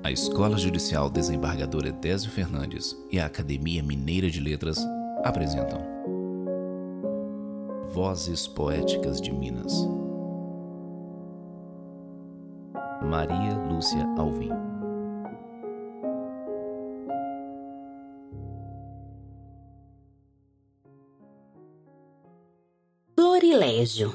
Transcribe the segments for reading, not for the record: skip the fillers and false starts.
A Escola Judicial Desembargador Edésio Fernandes e a Academia Mineira de Letras apresentam Vozes Poéticas de Minas. Maria Lúcia Alvim. Florilégio.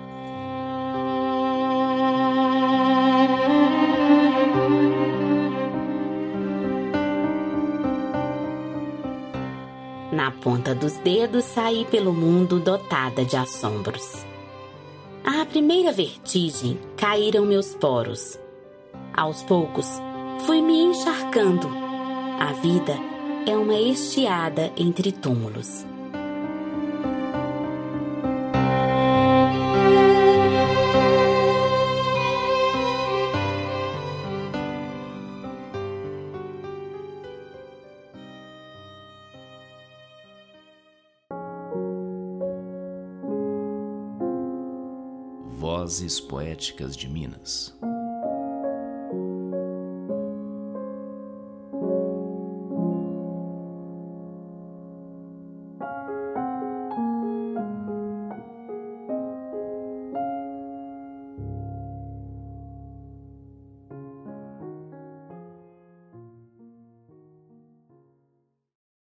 Na ponta dos dedos saí pelo mundo dotada de assombros. À primeira vertigem caíram meus poros. Aos poucos fui me encharcando. A vida é uma estiada entre túmulos. Vozes Poéticas de Minas.